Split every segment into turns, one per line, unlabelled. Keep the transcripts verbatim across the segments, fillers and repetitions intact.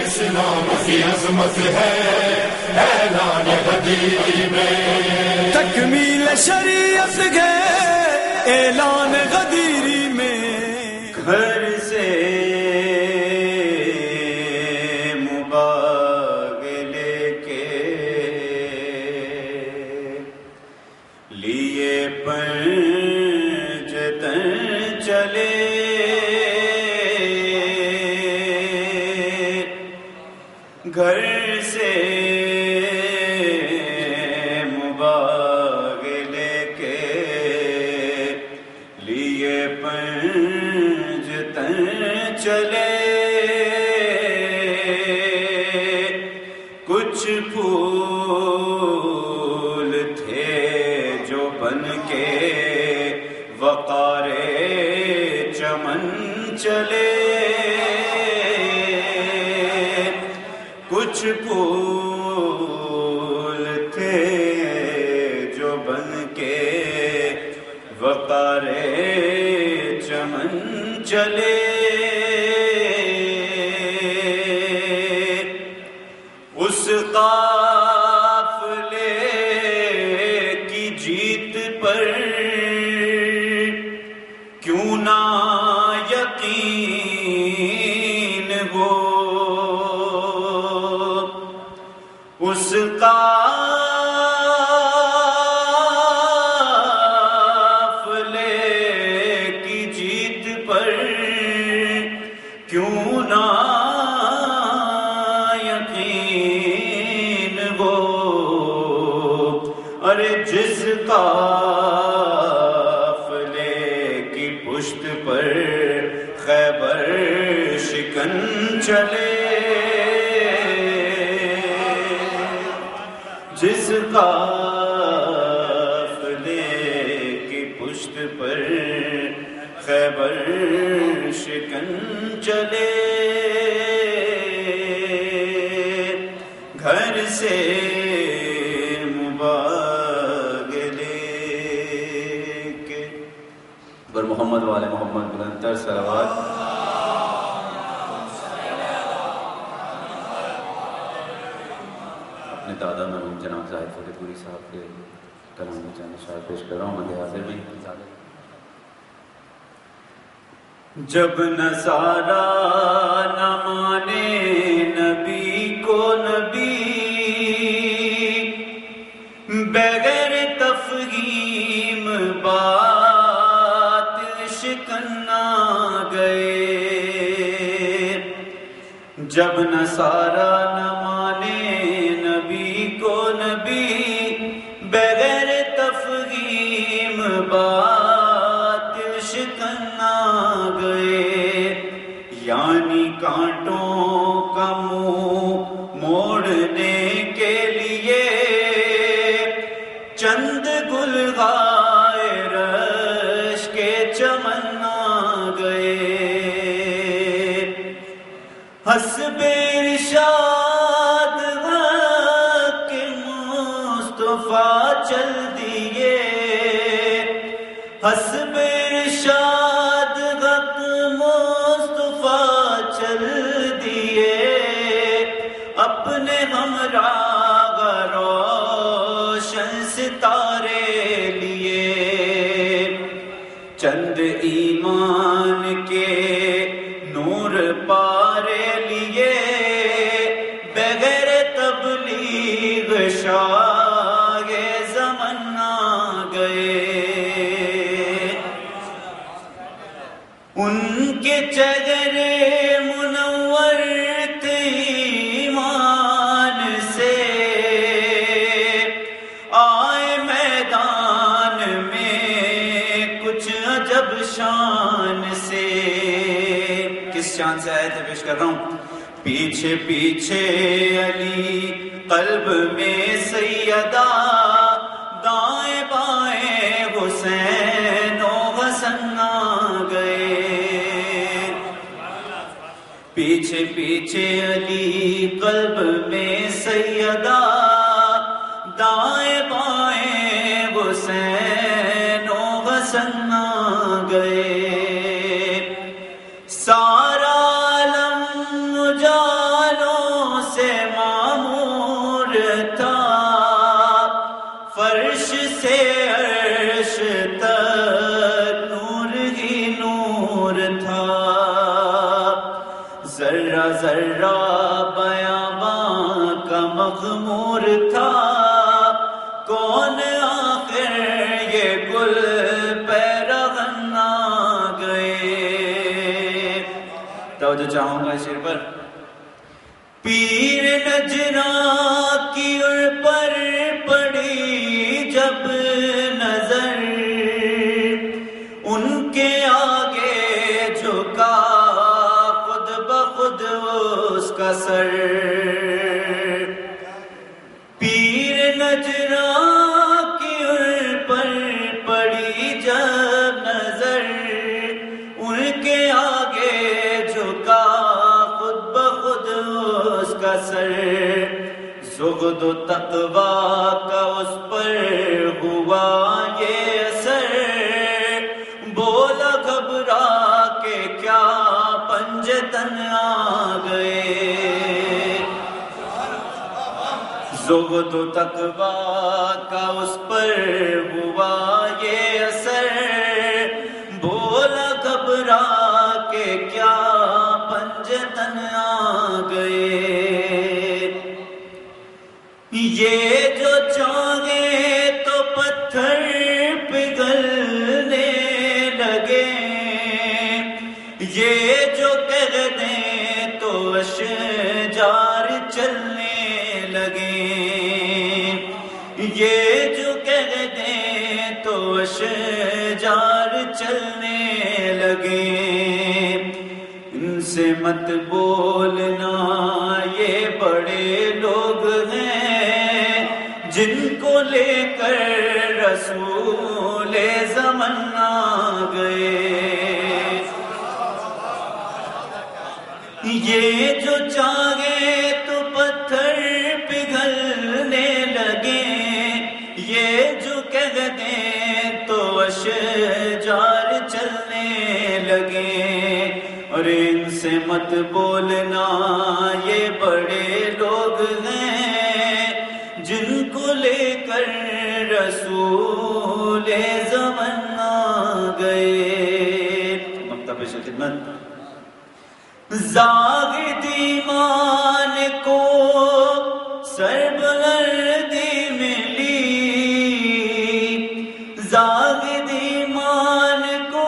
اسلام کی عظمت ہے اعلان غدیری میں،
تکمیل شریعت ہے اعلان غدیری میں،
گھر سے مباغ لے کے لیے پنجتن چلے، گھر سے مباغ لے کے لیے پنجتن چلے، کچھ پھول تھے جو بن کے وقار چمن چلے، کچھ پھول تھے جو بن کے وقار چمن چلے، اس قافلے کی جیت پر کیوں نہ یقین ہو، اس قافلے کی جیت پر کیوں نہ یقین ہو، ارے جس قافلے کی پشت پر خیبر شکن چلے، جس قافلے کی پشت پر خیبر شکن چلے، گھر سے مباغ لے کے بر محمد والے محمد بلندتر صلوات۔ اپنے دادا مرحوم جناب زاہد فتح پوری صاحب کے کلام میں چند اشعار پیش کر رہا ہوں، مدِ حاضر میں۔ جب نصارا نہ مانے نبی کو نبی، بغیر تفہیم بات شکنا گئے، جب نصارا نہ مانے نبی کو نبی، بغیر تفہیم بات شکنا گئے، یعنی کانٹوں کا منہ موڑنے کے لیے چند گلغائے رش کے چمن آ گئے، حسب ارشاد حق مصطفیٰ چل دیے، حسب ارشاد حق مصطفیٰ چل دیے، اپنے ہمراہ روشن ستارے لیے، چند ایمان کے نور پارے لیے، بغیر تبلیغ شاہ زمن آ گئے، ان کے چہرے منور تھے ایمان سے، آئے میدان میں کچھ عجب شان سے، کس شان سے آئے تھے پیش کر رہا ہوں۔ پیچھے پیچھے علی قلب میں سیدہ، دائیں بائیں حسین و حسن آ گئے، پیچھے پیچھے علی قلب میں سیدہ، دائیں بائیں حسین و حسن آ گئے، سارا عالم اجالوں تیرا ذرہ بیاباں کا مغمور تھا، کون آخر یہ گل پیرغن آ گئے۔ توجہ چاہوں گا اس شعر پر۔ پیر نجراں کی عر پر پڑی جب نظر، ان کے آگے جھکا خود بخود اس کا سر۔ پیر نجراں کی عر پر پڑی جب نظر، ان کے آگے جھکا خود بخود اس کا سر۔ زہد و تقویٰ کا اس پر ہوا یہ اثر، بولا گھبرا کے کیا پنجتن آ گئے۔ زہد و تقویٰ کا اس پر ہوا یہ اثر، بولا گھبرا کے کیا پنجتن آ گئے۔ یہ جو چاہے تو پتھر پگھلنے لگے، یہ جو کہہ دیں تو اشجار چلنے لگے، یہ جو کہہ دیں تو اشجار چلنے لگے۔ ان سے مت بولنا یہ بڑے لوگ ہیں، جن کو لے کر رسول زمن آ گئے۔ یہ جو چاہے تو پتھر پگھلنے لگے، یہ جو کہہ دیں تو اشجار چلنے لگے۔ اور ان سے مت بولنا یہ بڑے لوگ ہیں، جن کو لے کر رسول زمن آ گئے۔ مکتہ پیش خدمت۔ زاہد ایمان کو سربلندی ملی، زاہد ایمان کو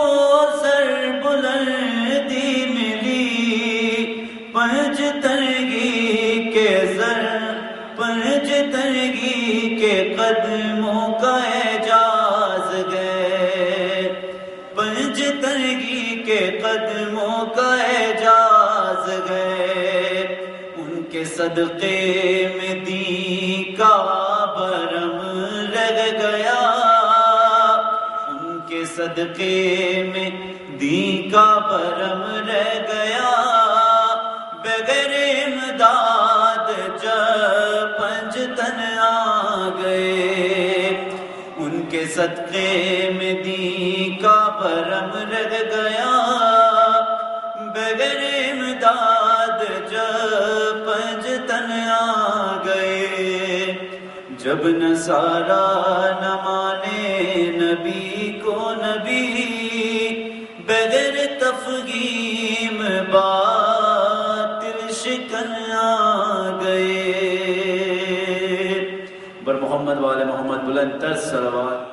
سربلندی ملی، پنج ترگی کے زر پنج ترگی کے قدموں کا اعجاز گئے، پنج ترگی کے قدموں کا اعجاز گئے۔ ان کے صدقے میں دین کا برم رہ گیا، ان کے صدقے میں دین کا برم رہ گیا۔ بغیر امداد جب پنج تن آ گئے، ان کے صدقے میں دین کا برم رہ گیا۔ بغیر امداد جب پنج تن آ گئے۔ جب نصارا نہ مانے نبی کو نبی، بغیر تفہیم باطل شکن آ گئے۔ بر محمد والے محمد بلند تر صلوات۔